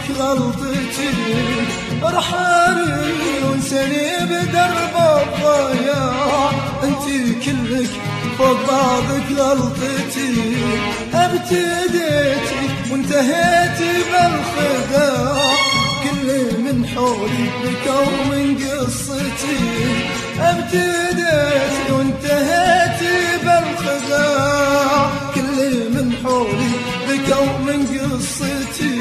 غلطتي، ارحلي وانساني بدرب الضياع. انتي كلك فوق بعضك غلطتي، ابتديتي وانتهيتي بالخداع. كل من حولي بكوا من قصتي، ابتديتي وانتهيتي بالخداع. كل من حولي بكوا من قصتي.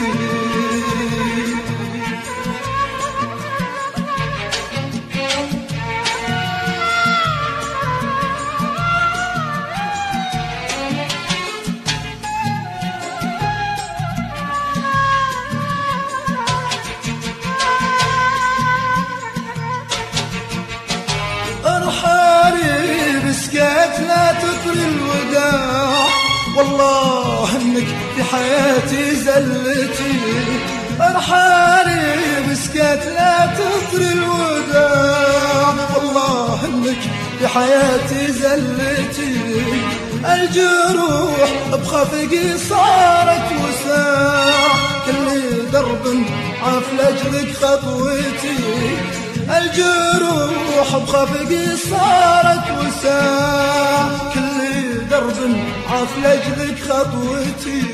لا تطري الوداع، والله انك في حياتي زلتي. ارحالي بسكات لا تطري الوداع، والله انك في حياتي زلتي. الجروح بخفقي صارت وساع، كل درب عاف لاجلك خطوتي. الجروح بخفقي صارت وساع، كل درب عاف لاجلك خطوتي.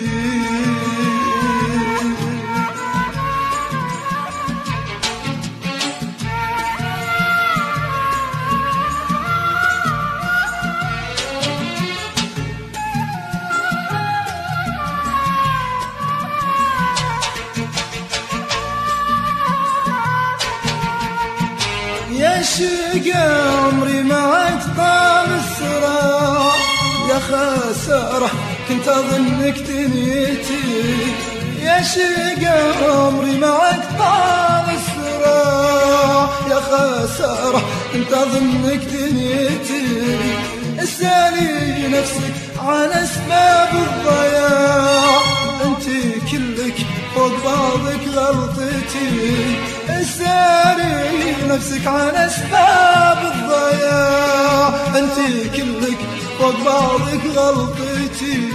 يا شقا عمري معك طال الصراع، يا خسارة كنت أظنك تنيتي. يا شقا عمري معك طال الصراع، يا خسارة كنت أظنك تنيتي. اسألي نفسك عن أسباب الضياع، انتي كلك فوق بعضك غلطتي. اسألي نفسك عن أسباب الضياع، انتي كلك فوق بعضك غلطتي.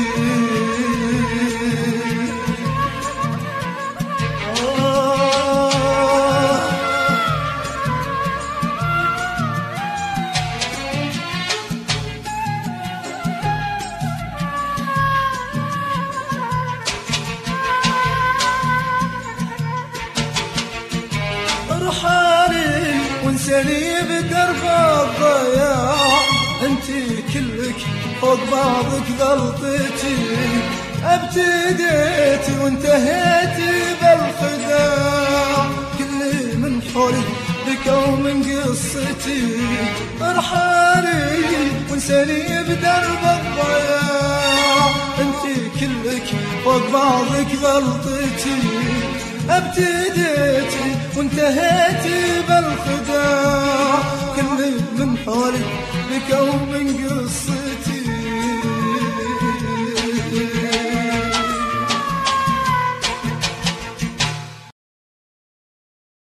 ارحلي وانساني بدرب الضياع، انتي كلك فوق بعضك غلطتي. ابتديتي وانتهيتي بالخداع، كل من حولي بكوا من قصتي. ارحلي وانساني بدرب الضياع، انتي كلك فوق بعضك غلطتي. ابتديتي وانتهيتي بالخداع، كل من حولي بكوا من قصتي.